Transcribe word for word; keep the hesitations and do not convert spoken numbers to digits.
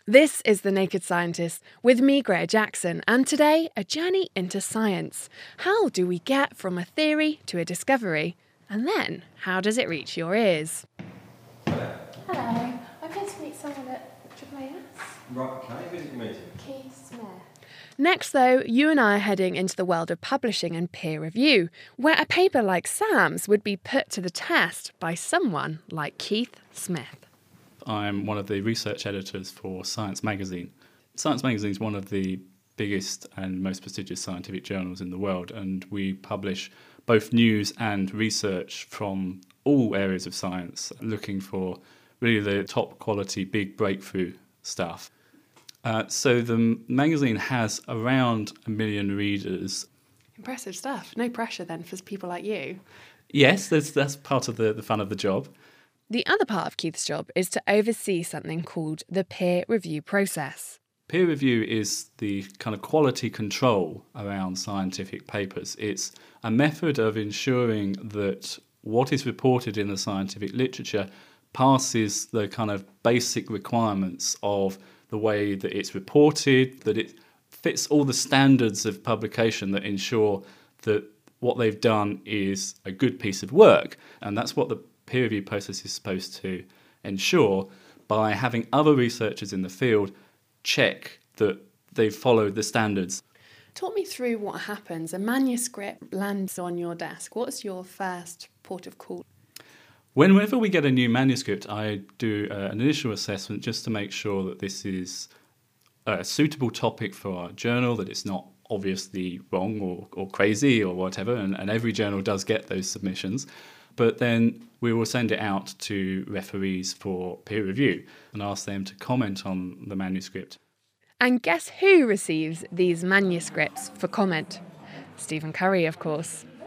This is The Naked Scientist with me, Greta Jackson, and today a journey into science. How do we get from a theory to a discovery? And then, how does it reach your ears? Hello. Hello, I'm here to meet someone at Triple A S. Right, okay, who's it meeting? Keith Smith. Next, though, you and I are heading into the world of publishing and peer review, where a paper like Sam's would be put to the test by someone like Keith Smith. I'm one of the research editors for Science Magazine. Science Magazine is one of the biggest and most prestigious scientific journals in the world, and we publish both news and research from all areas of science, looking for really the top quality, big breakthrough stuff. Uh, so the magazine has around a million readers. Impressive stuff. No pressure then for people like you. Yes, that's, that's part of the, the fun of the job. The other part of Keith's job is to oversee something called the peer review process. Peer review is the kind of quality control around scientific papers. It's a method of ensuring that what is reported in the scientific literature passes the kind of basic requirements of the way that it's reported, that it fits all the standards of publication that ensure that what they've done is a good piece of work. And that's what the peer review process is supposed to ensure by having other researchers in the field check that they've followed the standards. Talk me through what happens. A manuscript lands on your desk. What's your first port of call? Whenever we get a new manuscript, I do uh, an initial assessment just to make sure that this is a suitable topic for our journal, that it's not obviously wrong or, or crazy or whatever, and, and every journal does get those submissions. But then we will send it out to referees for peer review and ask them to comment on the manuscript. And guess who receives these manuscripts for comment? Stephen Curry, of course.